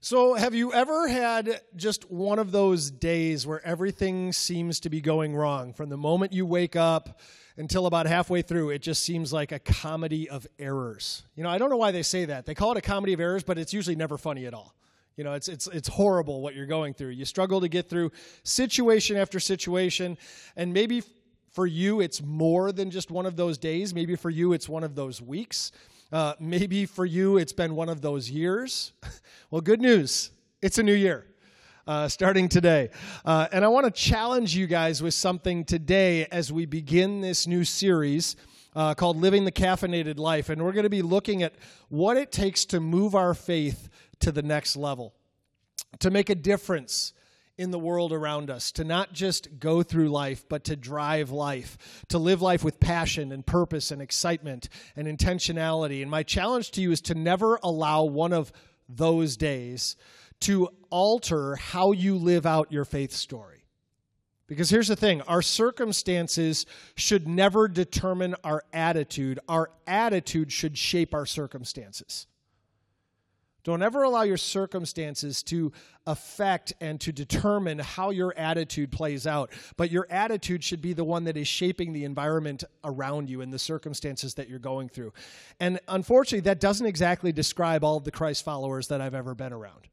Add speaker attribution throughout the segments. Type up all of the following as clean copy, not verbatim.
Speaker 1: So have you ever had just one of those days where everything seems to be going wrong? From the moment you wake up until about halfway through, it just seems like a comedy of errors. I don't know why they say that. They call it a comedy of errors, but it's usually never funny at all. It's horrible what you're going through. You struggle to get through situation after situation, and maybe for you it's more than just one of those days. Maybe for you it's one of those weeks. Maybe for you it's been one of those years. Well, good news. It's a new year starting today. And I want to challenge you guys with something today as we begin this new series called Living the Caffeinated Life. And we're going to be looking at what it takes to move our faith to the next level, to make a difference in the world around us, to not just go through life, but to drive life, to live life with passion and purpose and excitement and intentionality. And my challenge to you is to never allow one of those days to alter how you live out your faith story. Because here's the thing, our circumstances should never determine our attitude. Our attitude should shape our circumstances. Don't ever allow your circumstances to affect and to determine how your attitude plays out. But your attitude should be the one that is shaping the environment around you and the circumstances that you're going through. And unfortunately, that doesn't exactly describe all of the Christ followers that I've ever been around.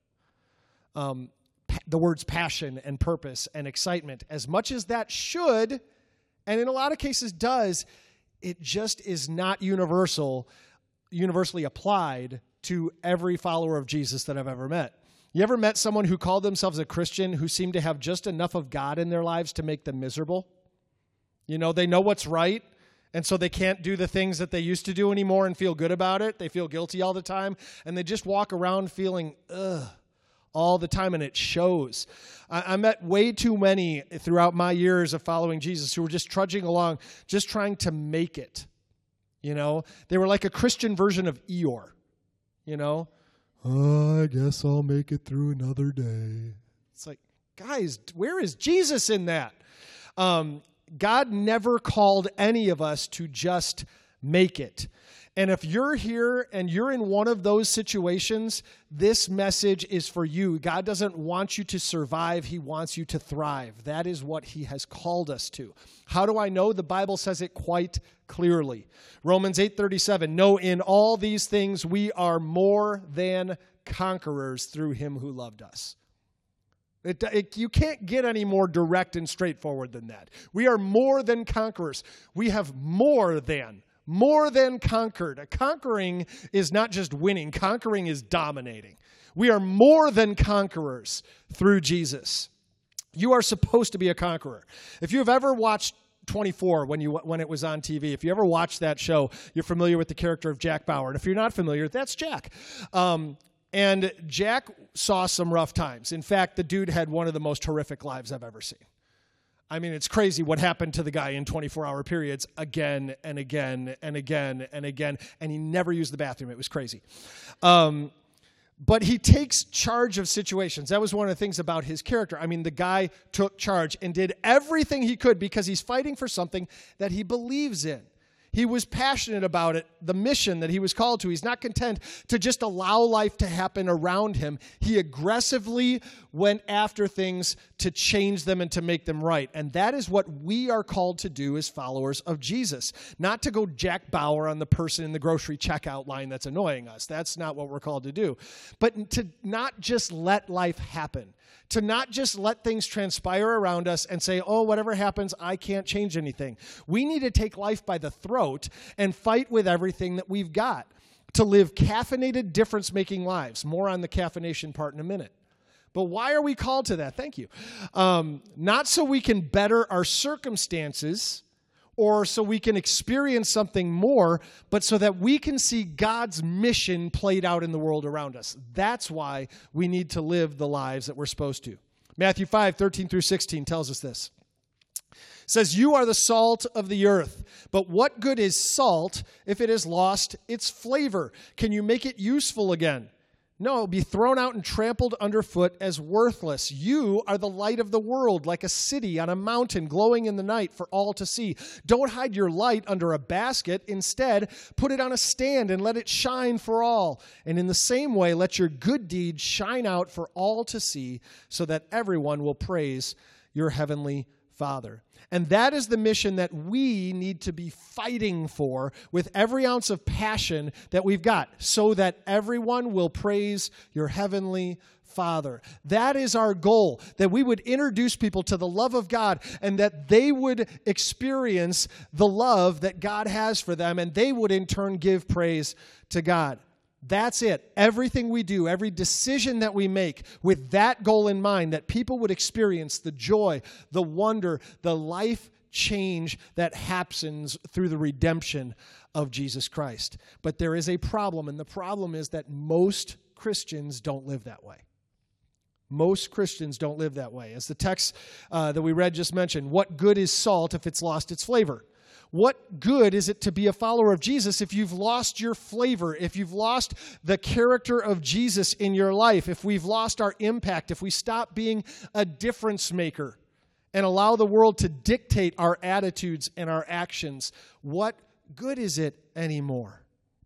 Speaker 1: The words passion and purpose and excitement, as much as that should, and in a lot of cases does, it just is not universally applied to every follower of Jesus that I've ever met. You ever met someone who called themselves a Christian who seemed to have just enough of God in their lives to make them miserable? They know what's right, and so they can't do the things that they used to do anymore and feel good about it. They feel guilty all the time, and they just walk around feeling, all the time, and it shows. I met way too many throughout my years of following Jesus who were just trudging along, just trying to make it. They were like a Christian version of Eeyore. I guess I'll make it through another day. It's like, guys, where is Jesus in that? God never called any of us to just make it. And if you're here and you're in one of those situations, this message is for you. God doesn't want you to survive. He wants you to thrive. That is what he has called us to. How do I know? The Bible says it quite clearly. Romans 8:37, no, in all these things we are more than conquerors through him who loved us. You can't get any more direct and straightforward than that. We are more than conquerors. We have more than conquered. Conquering is not just winning. Conquering is dominating. We are more than conquerors through Jesus. You are supposed to be a conqueror. If you've ever watched 24 when it was on TV, if you ever watched that show, you're familiar with the character of Jack Bauer. And if you're not familiar, that's Jack. And Jack saw some rough times. In fact, the dude had one of the most horrific lives I've ever seen. I mean, it's crazy what happened to the guy in 24-hour periods again and again and again and again, and he never used the bathroom. It was crazy. But he takes charge of situations. That was one of the things about his character. I mean, the guy took charge and did everything he could because he's fighting for something that he believes in. He was passionate about it, the mission that he was called to. He's not content to just allow life to happen around him. He aggressively went after things to change them and to make them right. And that is what we are called to do as followers of Jesus. Not to go Jack Bauer on the person in the grocery checkout line that's annoying us. That's not what we're called to do. But to not just let life happen. To not just let things transpire around us and say, oh, whatever happens, I can't change anything. We need to take life by the throat and fight with everything that we've got to live caffeinated, difference-making lives. More on the caffeination part in a minute. But why are we called to that? Thank you. Not so we can better our circumstances or so we can experience something more, but so that we can see God's mission played out in the world around us. That's why we need to live the lives that we're supposed to. Matthew 5:13-16 tells us this. It says, you are the salt of the earth, but what good is salt if it has lost its flavor? Can you make it useful again? No, be thrown out and trampled underfoot as worthless. You are the light of the world, like a city on a mountain glowing in the night for all to see. Don't hide your light under a basket. Instead, put it on a stand and let it shine for all. And in the same way, let your good deeds shine out for all to see, so that everyone will praise your heavenly Father. And that is the mission that we need to be fighting for with every ounce of passion that we've got, so that everyone will praise your heavenly Father. That is our goal, that we would introduce people to the love of God and that they would experience the love that God has for them, and they would in turn give praise to God. That's it. Everything we do, every decision that we make with that goal in mind, that people would experience the joy, the wonder, the life change that happens through the redemption of Jesus Christ. But there is a problem, and the problem is that most Christians don't live that way. Most Christians don't live that way. As the text that we read just mentioned, what good is salt if it's lost its flavor? What good is it to be a follower of Jesus if you've lost your flavor, if you've lost the character of Jesus in your life, if we've lost our impact, if we stop being a difference maker and allow the world to dictate our attitudes and our actions? What good is it anymore?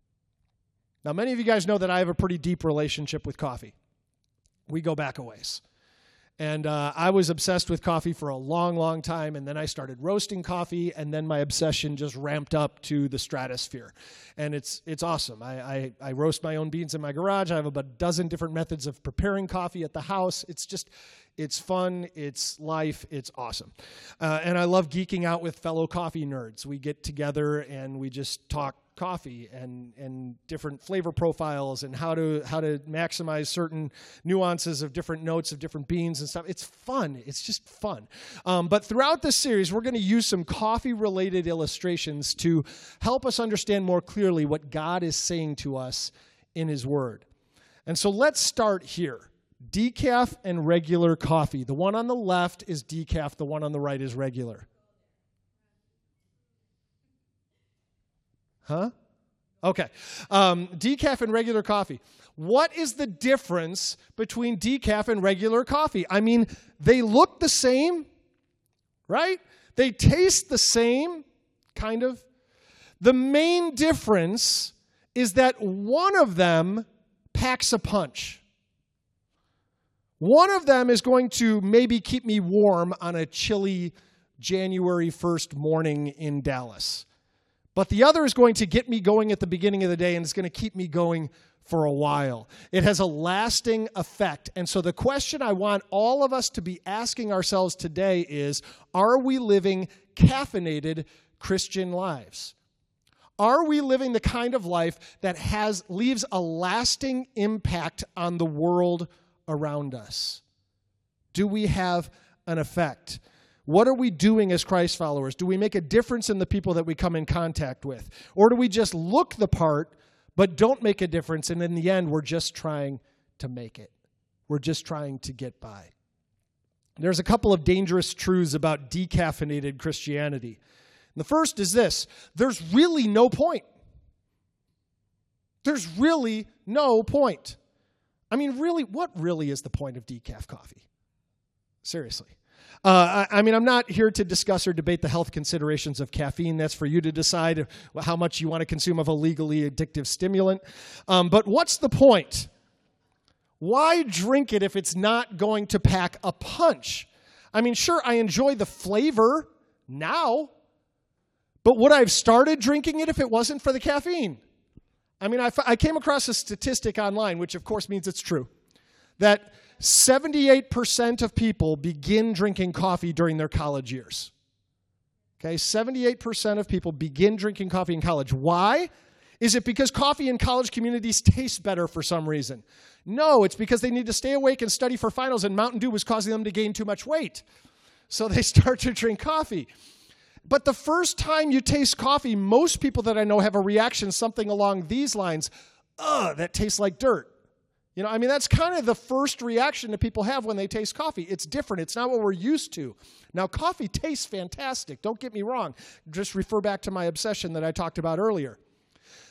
Speaker 1: Now, many of you guys know that I have a pretty deep relationship with coffee. We go back a ways. And I was obsessed with coffee for a long, long time, and then I started roasting coffee, and then my obsession just ramped up to the stratosphere. And it's awesome. I roast my own beans in my garage. I have about a dozen different methods of preparing coffee at the house. It's fun, it's life, it's awesome. And I love geeking out with fellow coffee nerds. We get together and we just talk coffee and different flavor profiles and how to maximize certain nuances of different notes of different beans and stuff. It's fun. It's just fun. But throughout this series, we're going to use some coffee-related illustrations to help us understand more clearly what God is saying to us in His Word. And so let's start here. Decaf and regular coffee. The one on the left is decaf. The one on the right is regular. Huh? Okay. Decaf and regular coffee. What is the difference between decaf and regular coffee? I mean, they look the same, right? They taste the same, kind of. The main difference is that one of them packs a punch. One of them is going to maybe keep me warm on a chilly January 1st morning in Dallas. But the other is going to get me going at the beginning of the day, and it's going to keep me going for a while. It has a lasting effect. And so the question I want all of us to be asking ourselves today is, are we living caffeinated Christian lives? Are we living the kind of life that leaves a lasting impact on the world around us? Do we have an effect? What are we doing as Christ followers? Do we make a difference in the people that we come in contact with? Or do we just look the part but don't make a difference, and in the end, we're just trying to make it? We're just trying to get by. There's a couple of dangerous truths about decaffeinated Christianity. And the first is this: there's really no point. There's really no point. I mean, really, what really is the point of decaf coffee? Seriously. I'm not here to discuss or debate the health considerations of caffeine. That's for you to decide how much you want to consume of a legally addictive stimulant. But what's the point? Why drink it if it's not going to pack a punch? I mean, sure, I enjoy the flavor now, but would I have started drinking it if it wasn't for the caffeine? I mean, I came across a statistic online, which of course means it's true, that 78% of people begin drinking coffee during their college years. Okay, 78% of people begin drinking coffee in college. Why? Is it because coffee in college communities tastes better for some reason? No, it's because they need to stay awake and study for finals, and Mountain Dew was causing them to gain too much weight. So they start to drink coffee. But the first time you taste coffee, most people that I know have a reaction something along these lines. That tastes like dirt. You know, I mean, that's kind of the first reaction that people have when they taste coffee. It's different. It's not what we're used to. Now, coffee tastes fantastic. Don't get me wrong. Just refer back to my obsession that I talked about earlier.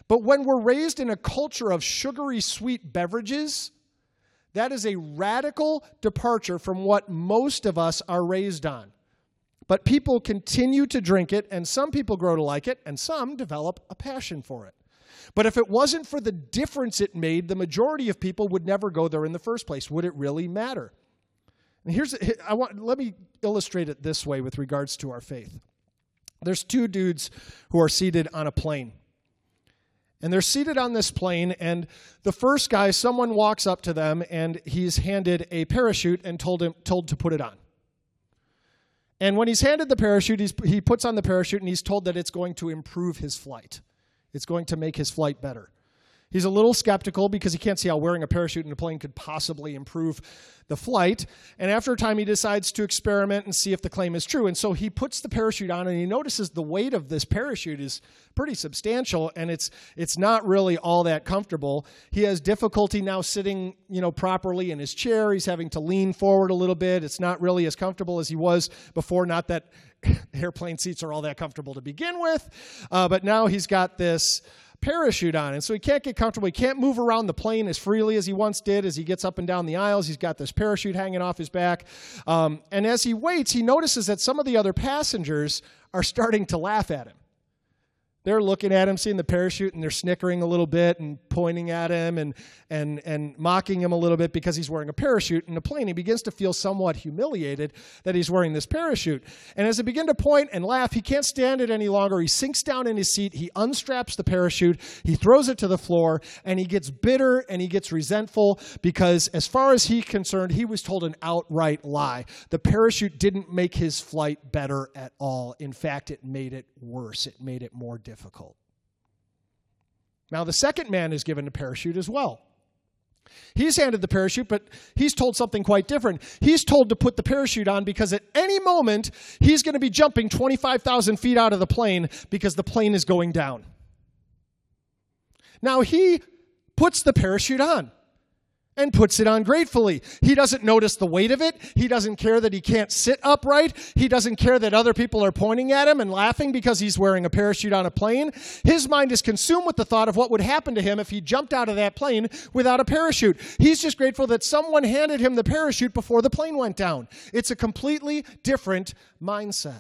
Speaker 1: But when we're raised in a culture of sugary sweet beverages, that is a radical departure from what most of us are raised on. But people continue to drink it, and some people grow to like it, and some develop a passion for it. But if it wasn't for the difference it made, the majority of people would never go there in the first place. Would it really matter? And let me illustrate it this way with regards to our faith. There's two dudes who are seated on a plane. And they're seated on this plane, and the first guy, someone walks up to them, and he's handed a parachute and told to put it on. And when he's handed the parachute, he puts on the parachute, and he's told that it's going to improve his flight. It's going to make his flight better. He's a little skeptical because he can't see how wearing a parachute in a plane could possibly improve the flight. And after a time, he decides to experiment and see if the claim is true. And so he puts the parachute on, and he notices the weight of this parachute is pretty substantial, and it's not really all that comfortable. He has difficulty now sitting, properly in his chair. He's having to lean forward a little bit. It's not really as comfortable as he was before. Not that airplane seats are all that comfortable to begin with, but now he's got this parachute on, and so he can't get comfortable. He can't move around the plane as freely as he once did. As he gets up and down the aisles, he's got this parachute hanging off his back. And as he waits, he notices that some of the other passengers are starting to laugh at him. They're looking at him, seeing the parachute, and they're snickering a little bit and pointing at him and mocking him a little bit because he's wearing a parachute in the plane. He begins to feel somewhat humiliated that he's wearing this parachute. And as they begin to point and laugh, he can't stand it any longer. He sinks down in his seat. He unstraps the parachute. He throws it to the floor, and he gets bitter and he gets resentful because as far as he's concerned, he was told an outright lie. The parachute didn't make his flight better at all. In fact, it made it worse. It made it more difficult. Now, the second man is given a parachute as well. He's handed the parachute, but he's told something quite different. He's told to put the parachute on because at any moment, he's going to be jumping 25,000 feet out of the plane because the plane is going down. Now, he puts the parachute on and puts it on gratefully. He doesn't notice the weight of it. He doesn't care that he can't sit upright. He doesn't care that other people are pointing at him and laughing because he's wearing a parachute on a plane. His mind is consumed with the thought of what would happen to him if he jumped out of that plane without a parachute. He's just grateful that someone handed him the parachute before the plane went down. It's a completely different mindset.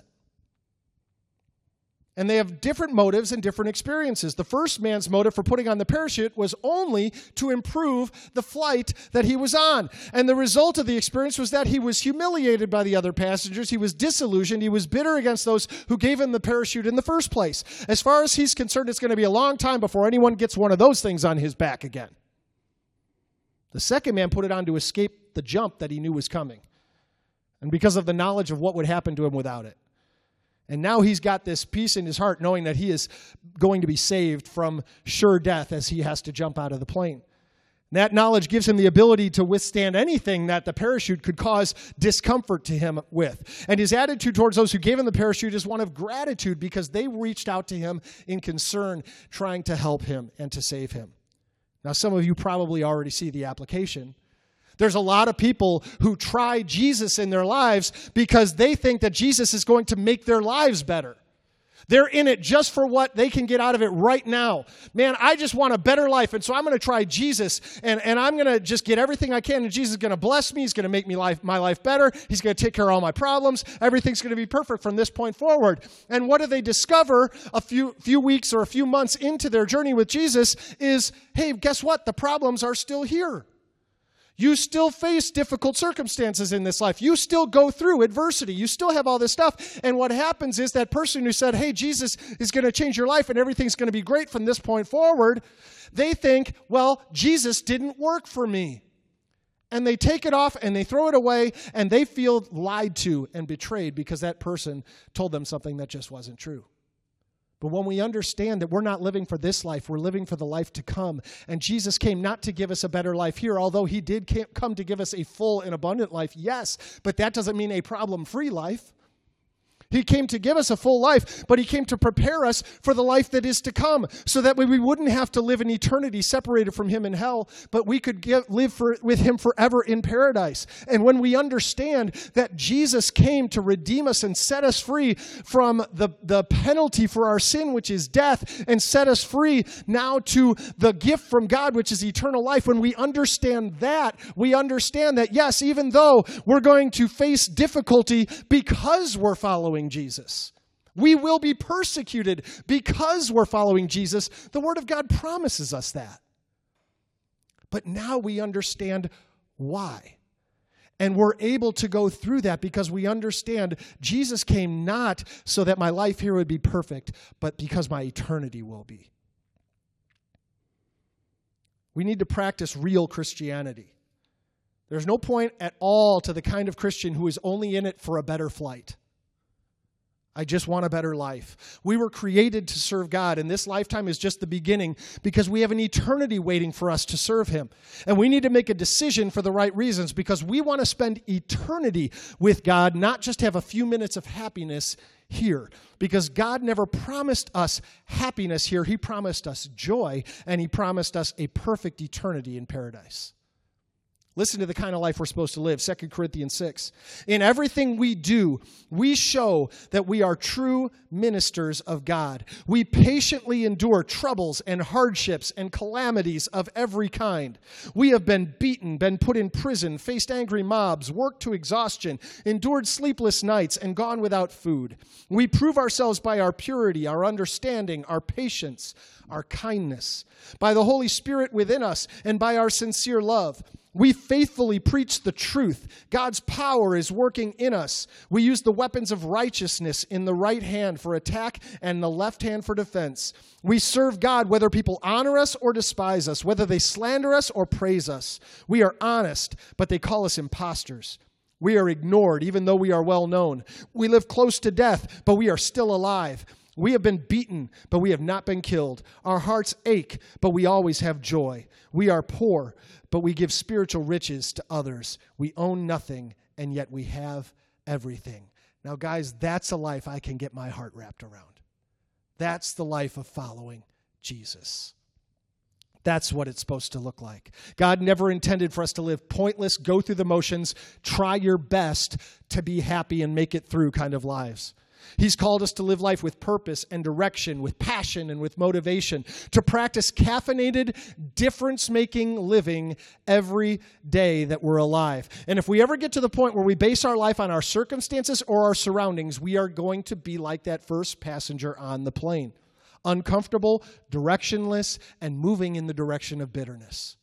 Speaker 1: And they have different motives and different experiences. The first man's motive for putting on the parachute was only to improve the flight that he was on. And the result of the experience was that he was humiliated by the other passengers. He was disillusioned. He was bitter against those who gave him the parachute in the first place. As far as he's concerned, it's going to be a long time before anyone gets one of those things on his back again. The second man put it on to escape the jump that he knew was coming, and because of the knowledge of what would happen to him without it. And now he's got this peace in his heart knowing that he is going to be saved from sure death as he has to jump out of the plane. And that knowledge gives him the ability to withstand anything that the parachute could cause discomfort to him with. And his attitude towards those who gave him the parachute is one of gratitude because they reached out to him in concern, trying to help him and to save him. Now, some of you probably already see the application. There's a lot of people who try Jesus in their lives because they think that Jesus is going to make their lives better. They're in it just for what they can get out of it right now. Man, I just want a better life, and so I'm going to try Jesus, and I'm going to just get everything I can, and Jesus is going to bless me. He's going to make my life better. He's going to take care of all my problems. Everything's going to be perfect from this point forward. And what do they discover a few weeks or a few months into their journey with Jesus is, hey, guess what? The problems are still here. You still face difficult circumstances in this life. You still go through adversity. You still have all this stuff. And what happens is that person who said, hey, Jesus is going to change your life and everything's going to be great from this point forward, they think, well, Jesus didn't work for me. And they take it off and they throw it away and they feel lied to and betrayed because that person told them something that just wasn't true. But when we understand that we're not living for this life, we're living for the life to come. And Jesus came not to give us a better life here, although he did come to give us a full and abundant life, yes, but that doesn't mean a problem-free life. He came to give us a full life, but he came to prepare us for the life that is to come, so that we wouldn't have to live in eternity separated from him in hell, but we could live with him forever in paradise. And when we understand that Jesus came to redeem us and set us free from the penalty for our sin, which is death, and set us free now to the gift from God, which is eternal life, when we understand that, yes, even though we're going to face difficulty because we're following Jesus, we will be persecuted because we're following Jesus. The Word of God promises us that. But now we understand why. And we're able to go through that because we understand Jesus came not so that my life here would be perfect, but because my eternity will be. We need to practice real Christianity. There's no point at all to the kind of Christian who is only in it for a better flight. I just want a better life. We were created to serve God, and this lifetime is just the beginning because we have an eternity waiting for us to serve him. And we need to make a decision for the right reasons because we want to spend eternity with God, not just have a few minutes of happiness here. Because God never promised us happiness here. He promised us joy, and he promised us a perfect eternity in paradise. Listen to the kind of life we're supposed to live. 2 Corinthians 6. In everything we do, we show that we are true ministers of God. We patiently endure troubles and hardships and calamities of every kind. We have been beaten, been put in prison, faced angry mobs, worked to exhaustion, endured sleepless nights, and gone without food. We prove ourselves by our purity, our understanding, our patience, our kindness, by the Holy Spirit within us, and by our sincere love. We faithfully preach the truth. God's power is working in us. We use the weapons of righteousness in the right hand for attack and the left hand for defense. We serve God whether people honor us or despise us, whether they slander us or praise us. We are honest, but they call us impostors. We are ignored, even though we are well known. We live close to death, but we are still alive. We have been beaten, but we have not been killed. Our hearts ache, but we always have joy. We are poor, but we give spiritual riches to others. We own nothing, and yet we have everything. Now, guys, that's a life I can get my heart wrapped around. That's the life of following Jesus. That's what it's supposed to look like. God never intended for us to live pointless, go through the motions, try your best to be happy and make it through kind of lives. He's called us to live life with purpose and direction, with passion and with motivation, to practice caffeinated, difference-making living every day that we're alive. And if we ever get to the point where we base our life on our circumstances or our surroundings, we are going to be like that first passenger on the plane, uncomfortable, directionless, and moving in the direction of bitterness.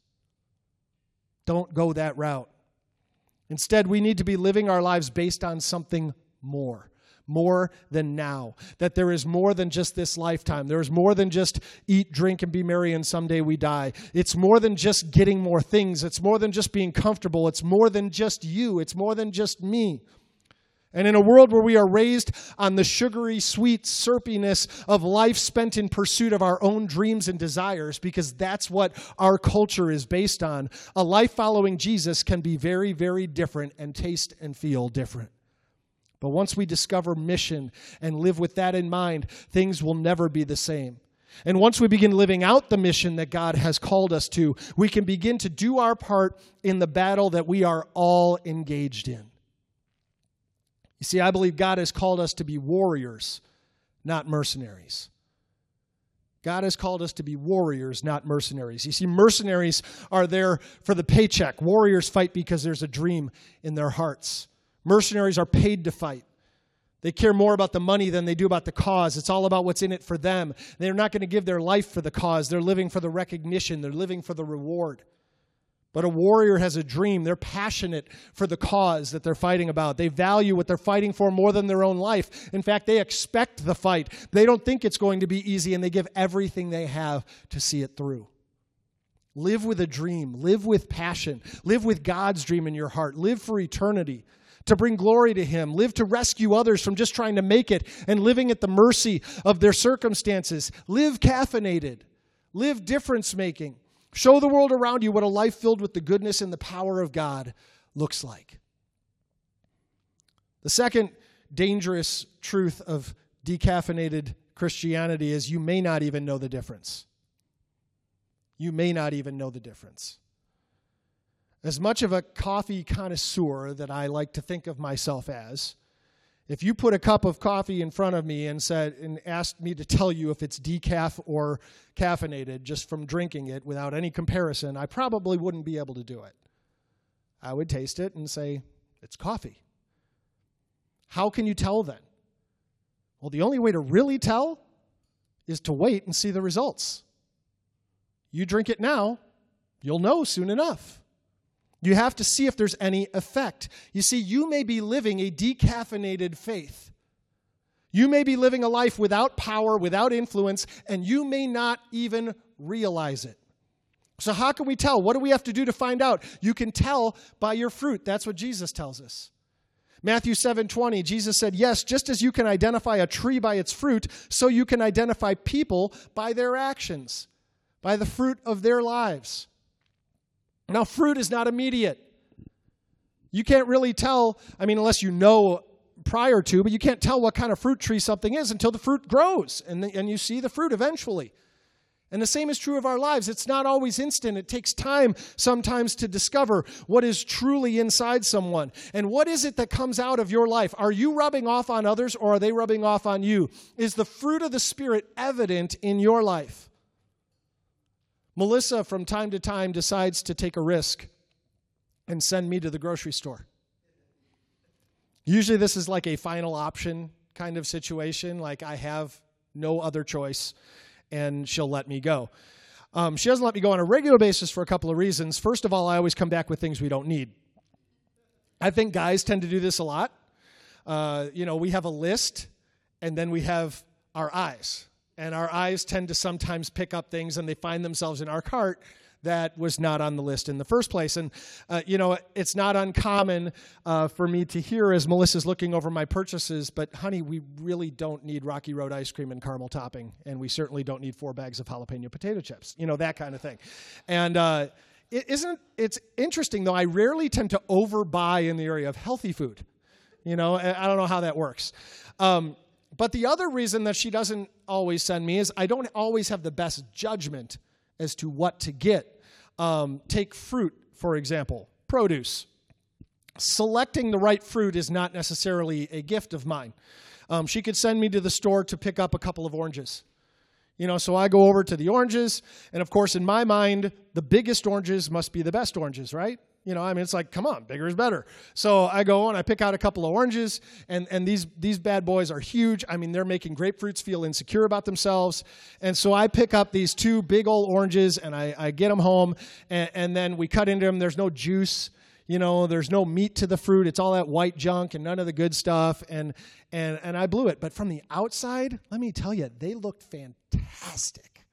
Speaker 1: Don't go that route. Instead, we need to be living our lives based on something more than now. That there is more than just this lifetime. There is more than just eat, drink, and be merry, and someday we die. It's more than just getting more things. It's more than just being comfortable. It's more than just you. It's more than just me. And in a world where we are raised on the sugary, sweet syrupiness of life spent in pursuit of our own dreams and desires, because that's what our culture is based on, a life following Jesus can be very, very different and taste and feel different. But once we discover mission and live with that in mind, things will never be the same. And once we begin living out the mission that God has called us to, we can begin to do our part in the battle that we are all engaged in. You see, I believe God has called us to be warriors, not mercenaries. God has called us to be warriors, not mercenaries. You see, mercenaries are there for the paycheck. Warriors fight because there's a dream in their hearts. Mercenaries are paid to fight. They care more about the money than they do about the cause. It's all about what's in it for them. They're not going to give their life for the cause. They're living for the recognition. They're living for the reward. But a warrior has a dream. They're passionate for the cause that they're fighting about. They value what they're fighting for more than their own life. In fact, they expect the fight. They don't think it's going to be easy, and they give everything they have to see it through. Live with a dream. Live with passion. Live with God's dream in your heart. Live for eternity, to bring glory to Him. Live to rescue others from just trying to make it and living at the mercy of their circumstances. Live caffeinated. Live difference-making. Show the world around you what a life filled with the goodness and the power of God looks like. The second dangerous truth of decaffeinated Christianity is you may not even know the difference. You may not even know the difference. As much of a coffee connoisseur that I like to think of myself as, if you put a cup of coffee in front of me and asked me to tell you if it's decaf or caffeinated just from drinking it without any comparison, I probably wouldn't be able to do it. I would taste it and say, it's coffee. How can you tell then? Well, the only way to really tell is to wait and see the results. You drink it now, you'll know soon enough. You have to see if there's any effect. You see, you may be living a decaffeinated faith. You may be living a life without power, without influence, and you may not even realize it. So how can we tell? What do we have to do to find out? You can tell by your fruit. That's what Jesus tells us. Matthew 7:20, Jesus said, yes, just as you can identify a tree by its fruit, so you can identify people by their actions, by the fruit of their lives. Now, fruit is not immediate. You can't really tell, unless you know prior to, but you can't tell what kind of fruit tree something is until the fruit grows and you see the fruit eventually. And the same is true of our lives. It's not always instant. It takes time sometimes to discover what is truly inside someone. And what is it that comes out of your life? Are you rubbing off on others or are they rubbing off on you? Is the fruit of the Spirit evident in your life? Melissa, from time to time, decides to take a risk and send me to the grocery store. Usually this is like a final option kind of situation, like I have no other choice, and she'll let me go. She doesn't let me go on a regular basis for a couple of reasons. First of all, I always come back with things we don't need. I think guys tend to do this a lot. We have a list, and then we have our eyes. And our eyes tend to sometimes pick up things, and they find themselves in our cart that was not on the list in the first place. And, it's not uncommon for me to hear as Melissa's looking over my purchases, but honey, we really don't need Rocky Road ice cream and caramel topping, and we certainly don't need 4 bags of jalapeno potato chips, that kind of thing. And it's interesting, though, I rarely tend to overbuy in the area of healthy food. I don't know how that works. But the other reason that she doesn't always send me is I don't always have the best judgment as to what to get. Take fruit, for example, produce. Selecting the right fruit is not necessarily a gift of mine. She could send me to the store to pick up a couple of oranges. So I go over to the oranges, and of course, in my mind, the biggest oranges must be the best oranges, right? It's like, come on, bigger is better. So I go and I pick out a couple of oranges, and these bad boys are huge. They're making grapefruits feel insecure about themselves. And so I pick up these 2 big old oranges, and I get them home, and then we cut into them. There's no juice. There's no meat to the fruit. It's all that white junk and none of the good stuff, and I blew it. But from the outside, let me tell you, they looked fantastic.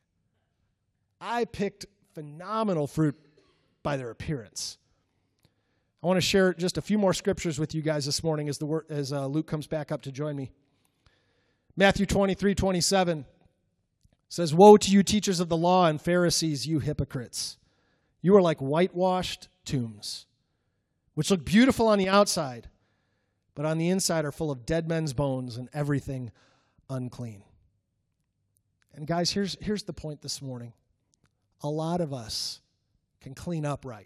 Speaker 1: I picked phenomenal fruit by their appearance. I want to share just a few more scriptures with you guys this morning as Luke comes back up to join me. Matthew 23:27 says, "Woe to you, teachers of the law and Pharisees, you hypocrites! You are like whitewashed tombs, which look beautiful on the outside, but on the inside are full of dead men's bones and everything unclean." And guys, here's the point this morning. A lot of us can clean up right.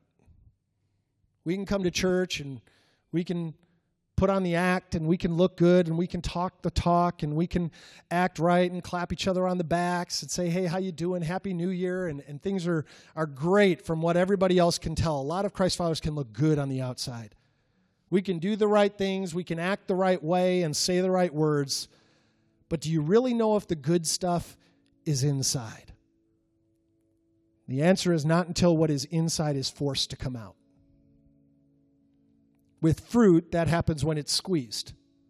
Speaker 1: We can come to church and we can put on the act and we can look good and we can talk the talk and we can act right and clap each other on the backs and say, hey, how you doing? Happy New Year. And things are great from what everybody else can tell. A lot of Christ followers can look good on the outside. We can do the right things. We can act the right way and say the right words. But do you really know if the good stuff is inside? The answer is not until what is inside is forced to come out. With fruit, that happens when it's squeezed.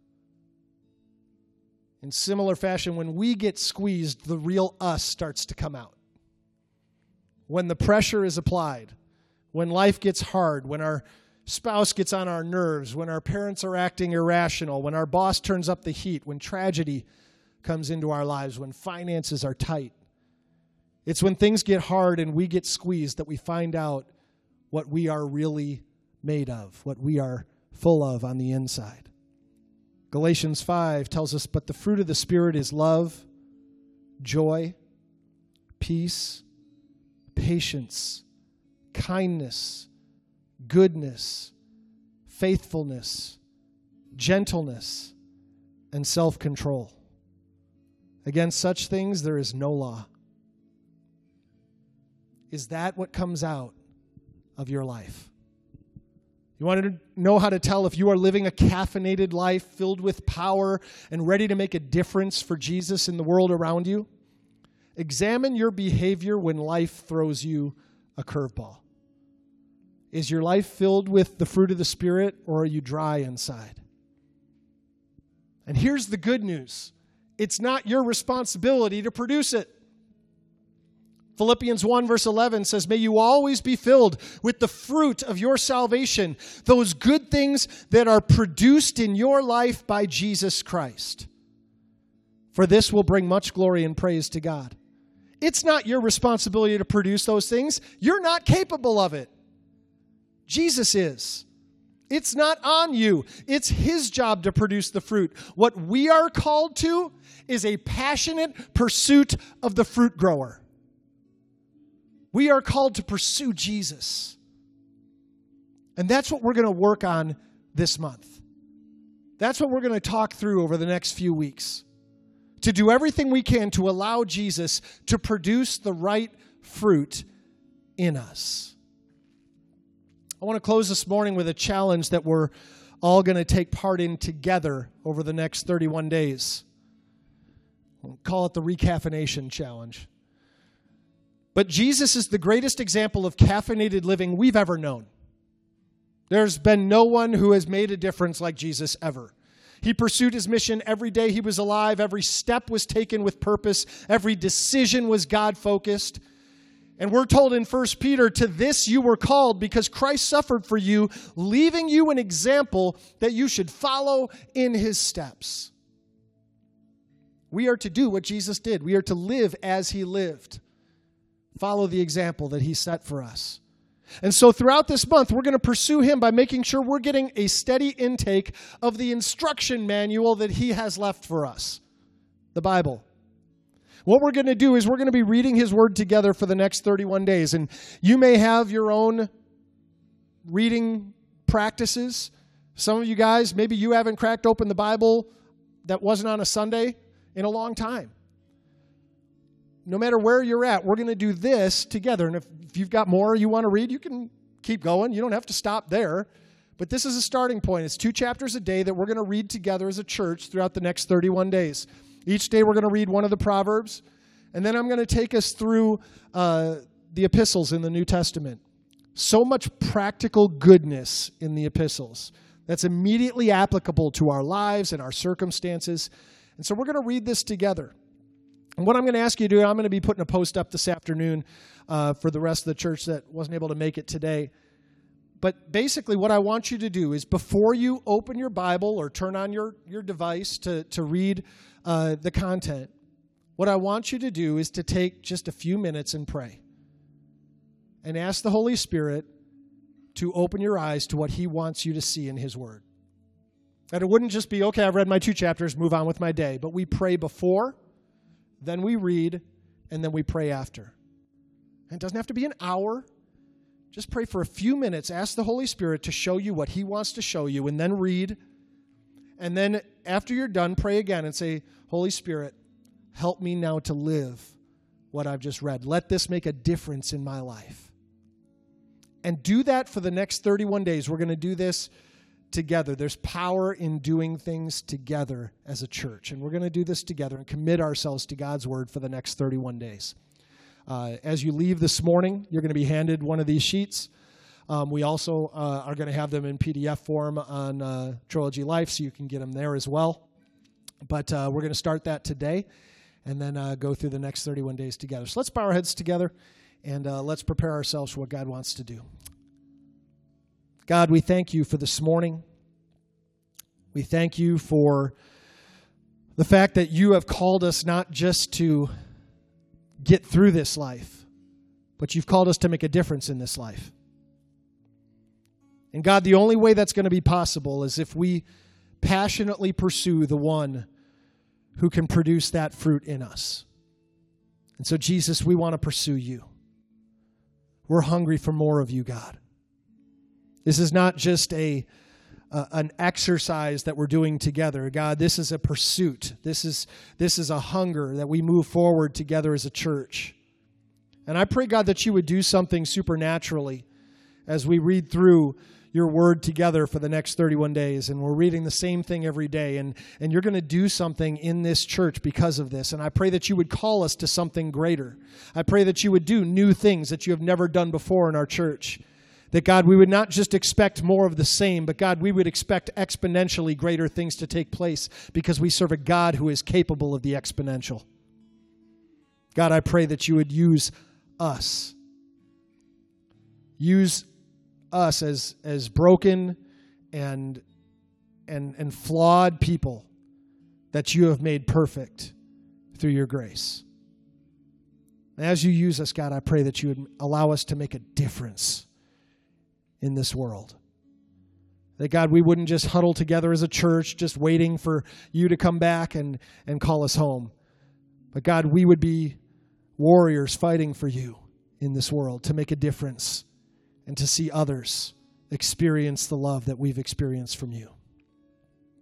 Speaker 1: In similar fashion, when we get squeezed, the real us starts to come out. When the pressure is applied, when life gets hard, when our spouse gets on our nerves, when our parents are acting irrational, when our boss turns up the heat, when tragedy comes into our lives, when finances are tight. It's when things get hard and we get squeezed that we find out what we are really made of, what we are full of on the inside. Galatians 5 tells us, but the fruit of the Spirit is love, joy, peace, patience, kindness, goodness, faithfulness, gentleness, and self-control. Against such things there is no law. Is that what comes out of your life? You want to know how to tell if you are living a caffeinated life filled with power and ready to make a difference for Jesus in the world around you? Examine your behavior when life throws you a curveball. Is your life filled with the fruit of the Spirit, or are you dry inside? And here's the good news. It's not your responsibility to produce it. Philippians 1 verse 11 says, may you always be filled with the fruit of your salvation, those good things that are produced in your life by Jesus Christ. For this will bring much glory and praise to God. It's not your responsibility to produce those things. You're not capable of it. Jesus is. It's not on you. It's His job to produce the fruit. What we are called to is a passionate pursuit of the fruit grower. We are called to pursue Jesus. And that's what we're going to work on this month. That's what we're going to talk through over the next few weeks. To do everything we can to allow Jesus to produce the right fruit in us. I want to close this morning with a challenge that we're all going to take part in together over the next 31 days. We'll call it the Recaffeination Challenge. But Jesus is the greatest example of caffeinated living we've ever known. There's been no one who has made a difference like Jesus ever. He pursued His mission every day He was alive. Every step was taken with purpose. Every decision was God-focused. And we're told in 1 Peter, to this you were called because Christ suffered for you, leaving you an example that you should follow in His steps. We are to do what Jesus did. We are to live as He lived. Follow the example that He set for us. And so throughout this month, we're going to pursue Him by making sure we're getting a steady intake of the instruction manual that He has left for us, the Bible. What we're going to do is we're going to be reading His Word together for the next 31 days. And you may have your own reading practices. Some of you guys, maybe you haven't cracked open the Bible that wasn't on a Sunday in a long time. No matter where you're at, we're going to do this together. And if you've got more you want to read, you can keep going. You don't have to stop there. But this is a starting point. It's 2 chapters a day that we're going to read together as a church throughout the next 31 days. Each day we're going to read one of the Proverbs. And then I'm going to take us through the epistles in the New Testament. So much practical goodness in the epistles that's immediately applicable to our lives and our circumstances. And so we're going to read this together. And what I'm going to ask you to do, I'm going to be putting a post up this afternoon for the rest of the church that wasn't able to make it today. But basically what I want you to do is before you open your Bible or turn on your device to read the content, what I want you to do is to take just a few minutes and pray. And ask the Holy Spirit to open your eyes to what He wants you to see in His Word. And it wouldn't just be, okay, I've read my 2 chapters, move on with my day. But we pray before, then we read, and then we pray after. And it doesn't have to be an hour. Just pray for a few minutes. Ask the Holy Spirit to show you what He wants to show you, and then read. And then after you're done, pray again and say, Holy Spirit, help me now to live what I've just read. Let this make a difference in my life. And do that for the next 31 days. We're going to do this together. There's power in doing things together as a church. And we're going to do this together and commit ourselves to God's Word for the next 31 days. As you leave this morning, you're going to be handed one of these sheets. We also are going to have them in PDF form on Trilogy Life, so you can get them there as well. But we're going to start that today and then go through the next 31 days together. So let's bow our heads together and let's prepare ourselves for what God wants to do. God, we thank You for this morning. We thank You for the fact that You have called us not just to get through this life, but You've called us to make a difference in this life. And God, the only way that's going to be possible is if we passionately pursue the one who can produce that fruit in us. And so, Jesus, we want to pursue you. We're hungry for more of you, God. This is not just an exercise that we're doing together. God, this is a pursuit. This is a hunger that we move forward together as a church. And I pray, God, that you would do something supernaturally as we read through your word together for the next 31 days. And we're reading the same thing every day. And you're going to do something in this church because of this. And I pray that you would call us to something greater. I pray that you would do new things that you have never done before in our church. That, God, we would not just expect more of the same, but, God, we would expect exponentially greater things to take place because we serve a God who is capable of the exponential. God, I pray that you would use us. Use us as broken and flawed people that you have made perfect through your grace. As you use us, God, I pray that you would allow us to make a difference in this world. That, God, we wouldn't just huddle together as a church, just waiting for you to come back and call us home. But, God, we would be warriors fighting for you in this world to make a difference and to see others experience the love that we've experienced from you.